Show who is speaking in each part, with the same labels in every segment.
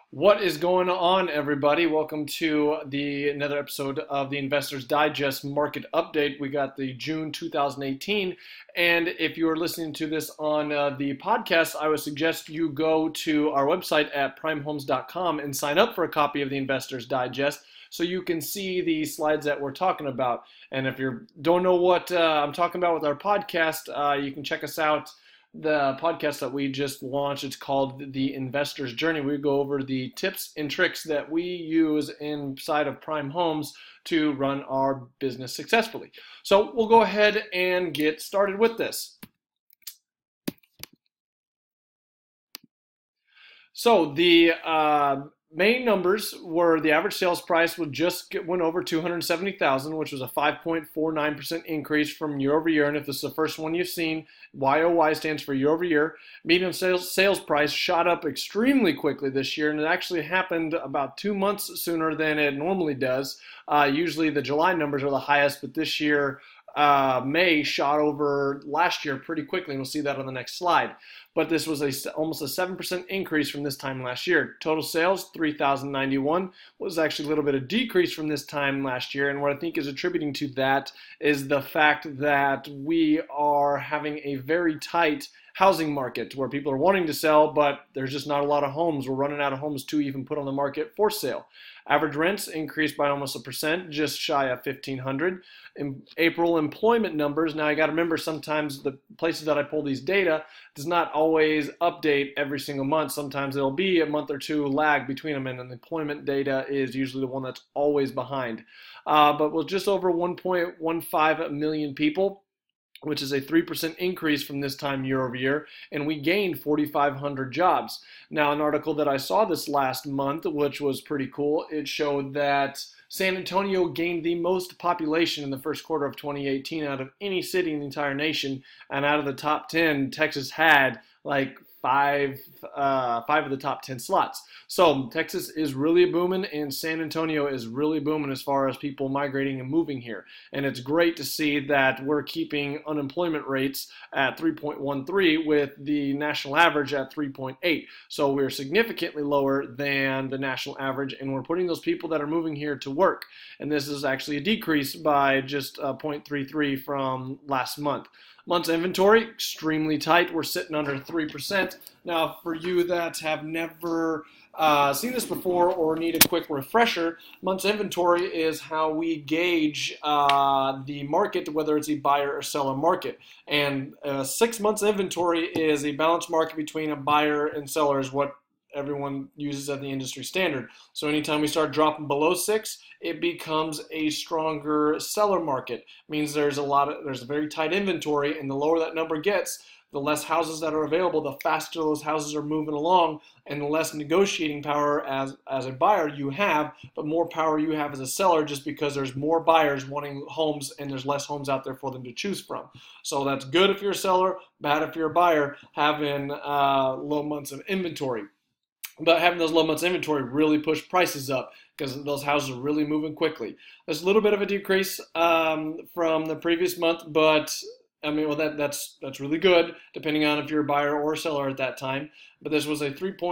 Speaker 1: What is going on, everybody? Welcome to another episode of the Investors Digest Market Update. We got the June 2018, and if you are listening to this on the podcast, I would suggest you go to our website at primehomes.com and sign up for a copy of the Investors Digest so you can see the slides that we're talking about. And if you don't know what I'm talking about with our podcast, you can check us out. The podcast that we just launched, it's called The Investor's Journey. We go over the tips and tricks that we use inside of Prime Homes to run our business successfully. So we'll go ahead and get started with this. So the main numbers were the average sales price went over 270,000, which was a 5.49% increase from year over year. And if this is the first one you've seen, YOY stands for year over year. Median sales price shot up extremely quickly this year, and it actually happened about 2 months sooner than it normally does. Usually the July numbers are the highest, but this year May shot over last year pretty quickly, and we'll see that on the next slide. But this was almost a 7% increase from this time last year. Total sales, 3,091, was actually a little bit of decrease from this time last year, and what I think is attributing to that is the fact that we are having a very tight housing market where people are wanting to sell, but there's just not a lot of homes. We're running out of homes to even put on the market for sale. Average rents increased by almost 1%, just shy of 1,500. In April employment numbers, now I got to remember sometimes the places that I pull these data does not always update every single month. Sometimes it'll be a month or two lag between them, and the employment data is usually the one that's always behind. But with just over 1.15 million people, which is a 3% increase from this time year over year, and we gained 4,500 jobs. Now, an article that I saw this last month, which was pretty cool, it showed that San Antonio gained the most population in the first quarter of 2018 out of any city in the entire nation, and out of the top 10, Texas had like five of the top 10 slots. So Texas is really booming, and San Antonio is really booming as far as people migrating and moving here. And it's great to see that we're keeping unemployment rates at 3.13 with the national average at 3.8. So we're significantly lower than the national average, and we're putting those people that are moving here to work. And this is actually a decrease by just 0.33 from last month. Months inventory, extremely tight. We're sitting under 3%. Now, for you that have never seen this before or need a quick refresher, months inventory is how we gauge the market, whether it's a buyer or seller market. And 6 months inventory is a balanced market between a buyer and seller, is what everyone uses as the industry standard. So anytime we start dropping below 6, it becomes a stronger seller market. It means there's a very tight inventory, and the lower that number gets, the less houses that are available, the faster those houses are moving along, and the less negotiating power as a buyer you have, but more power you have as a seller, just because there's more buyers wanting homes and there's less homes out there for them to choose from. So that's good if you're a seller, bad if you're a buyer, having low months of inventory. But having those low months inventory really push prices up because those houses are really moving quickly. There's a little bit of a decrease from the previous month, but I mean, well, that's really good depending on if you're a buyer or a seller at that time. But this was a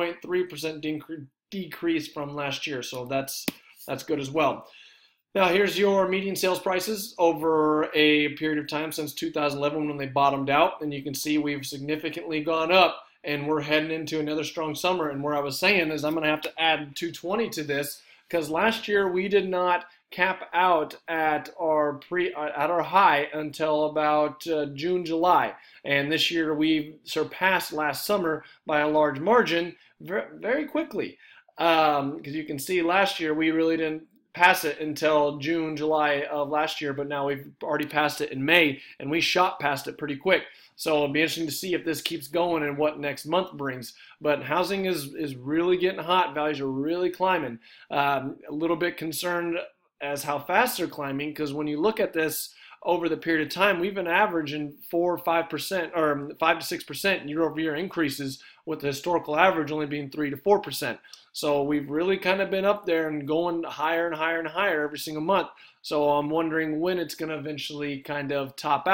Speaker 1: 3.3% decrease from last year, so that's good as well. Now, here's your median sales prices over a period of time since 2011 when they bottomed out, and you can see we've significantly gone up. And we're heading into another strong summer. And where I was saying is I'm going to have to add 220 to this, because last year we did not cap out at our high until about June, July. And this year we surpassed last summer by a large margin very quickly. Because you can see last year we really didn't pass it until June, July of last year, but now we've already passed it in May, and we shot past it pretty quick. So it'll be interesting to see if this keeps going and what next month brings. But housing is really getting hot. Values are really climbing. A little bit concerned as how fast they're climbing, because when you look at this over the period of time, we've been averaging 4 or 5% or 5 to 6% year over year increases, with the historical average only being 3 to 4%. So we've really kind of been up there and going higher and higher and higher every single month. So I'm wondering when it's going to eventually kind of top out,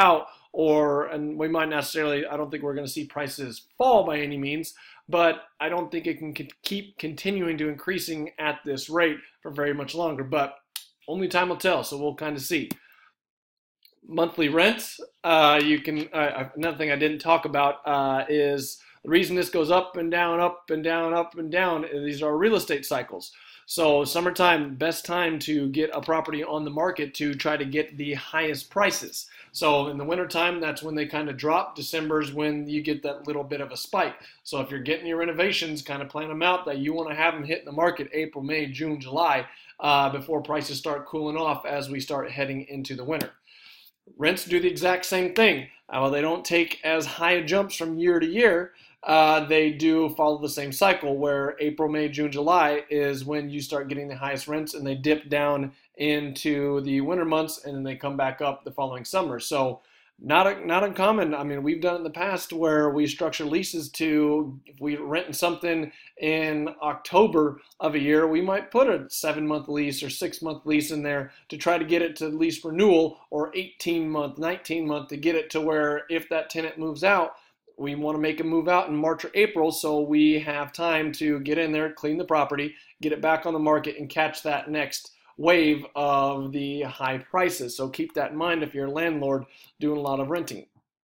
Speaker 1: and we might necessarily, I don't think we're going to see prices fall by any means, but I don't think it can keep continuing to increasing at this rate for very much longer. But only time will tell, so we'll kind of see. Monthly rents, another thing I didn't talk about is the reason this goes up and down, up and down, up and down. These are real estate cycles. So summertime, best time to get a property on the market to try to get the highest prices. So in the wintertime, that's when they kind of drop. December is when you get that little bit of a spike. So if you're getting your renovations, kind of plan them out that you want to have them hit in the market April, May, June, July, before prices start cooling off as we start heading into the winter. Rents do the exact same thing. Well, they don't take as high jumps from year to year. They do follow the same cycle where April, May, June, July is when you start getting the highest rents, and they dip down into the winter months and then they come back up the following summer. So not uncommon. I mean, we've done it in the past where we structure leases to, if we're renting something in October of a year, we might put a 7-month lease or 6-month lease in there to try to get it to lease renewal, or 18-month, 19-month to get it to where if that tenant moves out, we want to make them move out in March or April so we have time to get in there, clean the property, get it back on the market, and catch that next wave of the high prices. So keep that in mind if you're a landlord doing a lot of renting.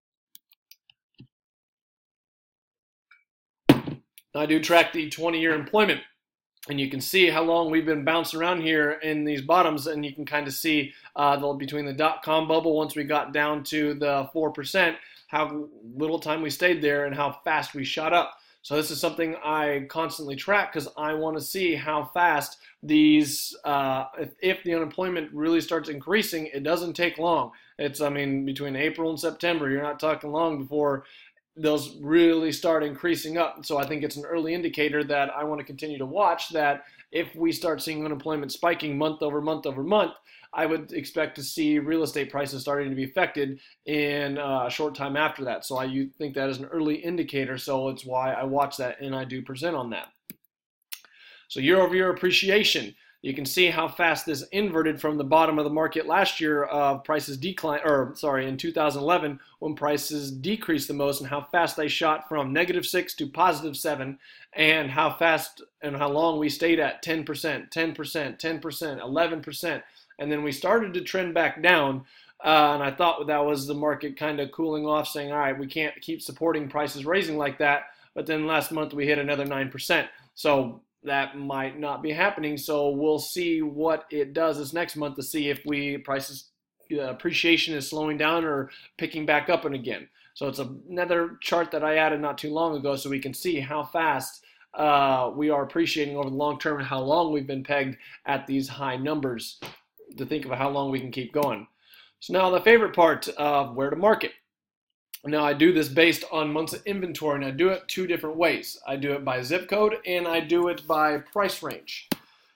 Speaker 1: I do track the 20-year employment, and you can see how long we've been bouncing around here in these bottoms, and you can kind of see between the dot-com bubble, once we got down to the 4%, how little time we stayed there and how fast we shot up. So this is something I constantly track because I want to see how fast these, if the unemployment really starts increasing, it doesn't take long. Between April and September, you're not talking long before those really start increasing up. So I think it's an early indicator that I want to continue to watch, that if we start seeing unemployment spiking month over month over month, I would expect to see real estate prices starting to be affected in a short time after that. So I think that is an early indicator, so it's why I watch that and I do present on that. So year over year appreciation. You can see how fast this inverted from the bottom of the market last year of prices in 2011 when prices decreased the most, and how fast they shot from -6 to +7, and how fast and how long we stayed at 10%, 10%, 10%, 11%. And then we started to trend back down, and I thought that was the market kind of cooling off, saying, all right, we can't keep supporting prices raising like that. But then last month we hit another 9%. So that might not be happening. So we'll see what it does this next month to see if prices appreciation is slowing down or picking back up and again. So it's another chart that I added not too long ago so we can see how fast we are appreciating over the long term and how long we've been pegged at these high numbers, to think of how long we can keep going. So now the favorite part of where to market. Now I do this based on months of inventory, and I do it 2 different ways. I do it by zip code and I do it by price range.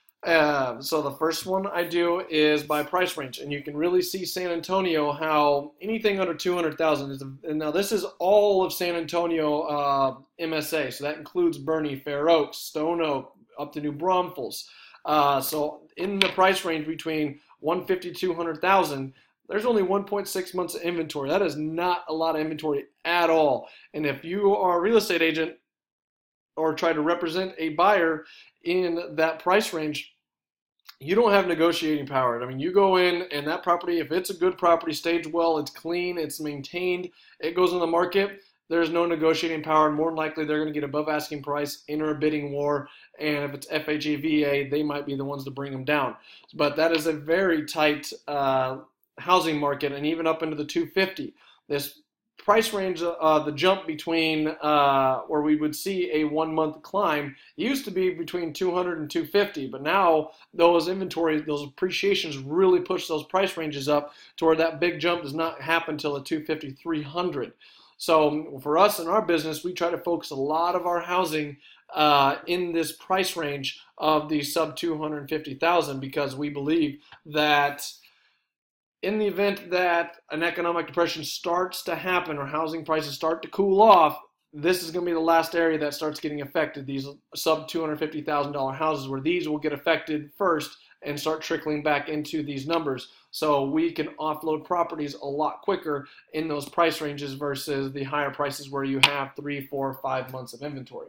Speaker 1: So the first one I do is by price range, and you can really see San Antonio, how anything under 200,000 is, and now this is all of San Antonio MSA, so that includes Bernie, Fair Oaks, Stone Oak, up to New Braunfels. So in the price range between 150 to 200,000, there's only 1.6 months of inventory. That is not a lot of inventory at all. And if you are a real estate agent or try to represent a buyer in that price range, you don't have negotiating power. I mean, you go in and that property, if it's a good property, staged well, it's clean, it's maintained, it goes on the market, there's no negotiating power, and more than likely they're going to get above asking price, enter a bidding war, and if it's FHA, VA, they might be the ones to bring them down. But that is a very tight housing market, and even up into the 250. This price range, the jump between where we would see a 1-month climb used to be between 200 and 250, but now those appreciations really push those price ranges up to where that big jump does not happen until the 250, 300. So for us in our business, we try to focus a lot of our housing in this price range of the sub 250,000, because we believe that in the event that an economic depression starts to happen or housing prices start to cool off, this is going to be the last area that starts getting affected, these sub $250,000 houses, where these will get affected first, and start trickling back into these numbers. So we can offload properties a lot quicker in those price ranges versus the higher prices where you have 3, 4, 5 months of inventory.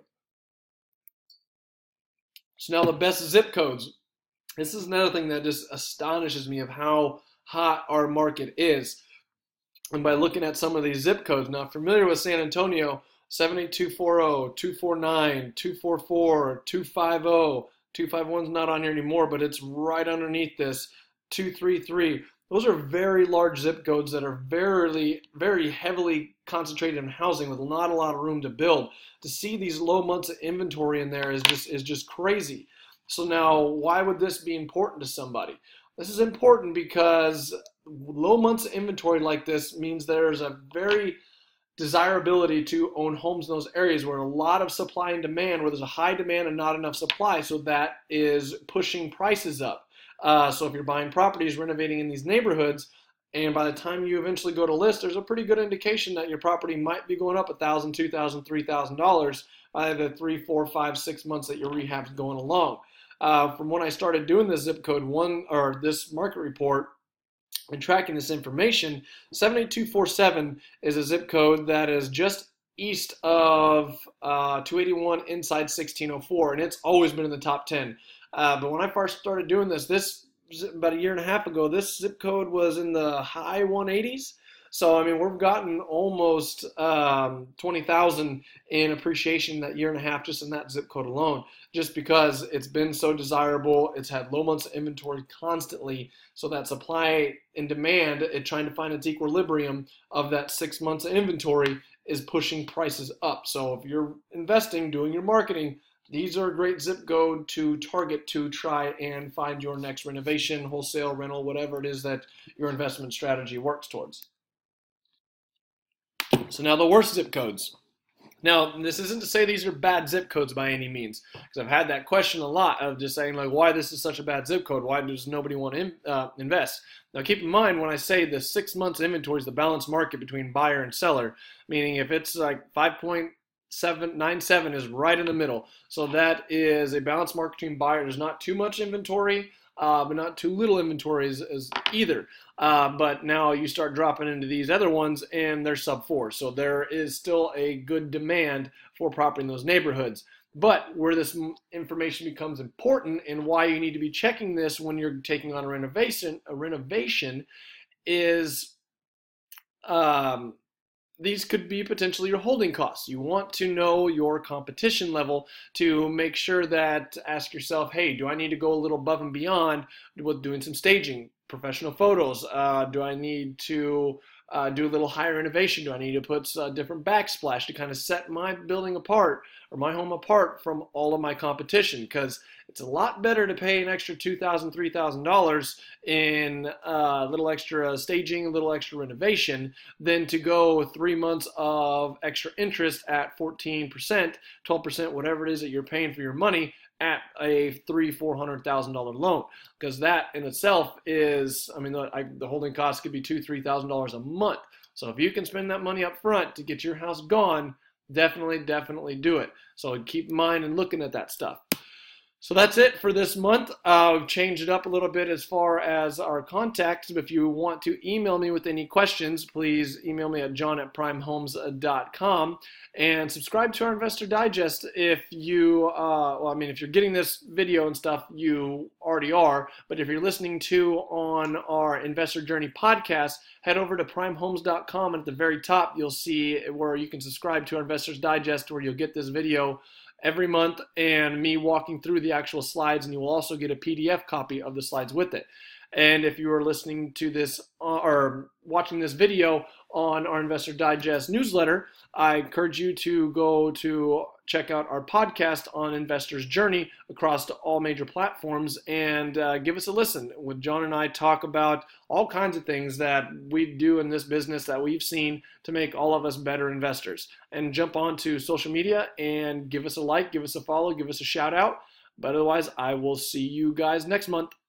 Speaker 1: So now the best zip codes. This is another thing that just astonishes me of how hot our market is. And by looking at some of these zip codes, now familiar with San Antonio, 78240, 249, 244, 250, 251 is not on here anymore, but it's right underneath this, 233. Those are very large zip codes that are very, very heavily concentrated in housing with not a lot of room to build. To see these low months of inventory in there is just crazy. So now, why would this be important to somebody? This is important because low months of inventory like this means there's a very desirability to own homes in those areas where a lot of supply and demand, where there's a high demand and not enough supply, so that is pushing prices up. So if you're buying properties, renovating in these neighborhoods, and by the time you eventually go to list, there's a pretty good indication that your property might be going up $1,000, $2,000, $3,000 by the 3, 4, 5, 6 months that your rehab's going along. From when I started doing this zip code this market report and tracking this information, 78247 is a zip code that is just east of 281 inside 1604, and it's always been in the top 10. But when I first started doing this about a year and a half ago, this zip code was in the high 180s. So, I mean, we've gotten almost 20,000 in appreciation that year and a half just in that zip code alone, just because it's been so desirable. It's had low months of inventory constantly, so that supply and demand, trying to find its equilibrium of that 6 months of inventory is pushing prices up. So if you're investing, doing your marketing, these are a great zip code to target to try and find your next renovation, wholesale, rental, whatever it is that your investment strategy works towards. So now the worst zip codes. Now, this isn't to say these are bad zip codes by any means, because I've had that question a lot of just saying, like, why this is such a bad zip code? Why does nobody want to invest? Now, keep in mind, when I say the 6 months inventory is the balanced market between buyer and seller, meaning if it's like 5.797 is right in the middle. So that is a balanced market between buyer. There's not too much inventory, but not too little inventory as either. But now you start dropping into these other ones and they're sub 4. So there is still a good demand for property in those neighborhoods. But where this information becomes important and why you need to be checking this when you're taking on a renovation is these could be potentially your holding costs. You want to know your competition level to make sure that, ask yourself, hey, do I need to go a little above and beyond with doing some staging, professional photos? Do I need to do a little higher innovation? Do I need to put a different backsplash to kind of set my building apart or my home apart from all of my competition? Because it's a lot better to pay an extra $2,000, $3,000 in a little extra staging, a little extra renovation, than to go 3 months of extra interest at 14%, 12%, whatever it is that you're paying for your money at a $300,000-$400,000 loan. Because that in itself is, I mean, the holding cost could be $2,000, $3,000 a month. So if you can spend that money up front to get your house gone, definitely do it. So keep in mind and looking at that stuff. So that's it for this month. We've changed it up a little bit as far as our contacts. If you want to email me with any questions, please email me at john@primehomes.com and subscribe to our Investor Digest if you, if you're getting this video and stuff, you already are. But if you're listening to on our Investor Journey podcast, head over to primehomes.com, and at the very top, you'll see where you can subscribe to our Investor's Digest, where you'll get this video every month and me walking through the actual slides, and you will also get a PDF copy of the slides with it. And if you are listening to this or watching this video on our Investor Digest newsletter, I encourage you to go to check out our podcast on Investor's Journey across to all major platforms and give us a listen. With John and I talk about all kinds of things that we do in this business that we've seen to make all of us better investors. And jump onto social media and give us a like, give us a follow, give us a shout out. But otherwise, I will see you guys next month.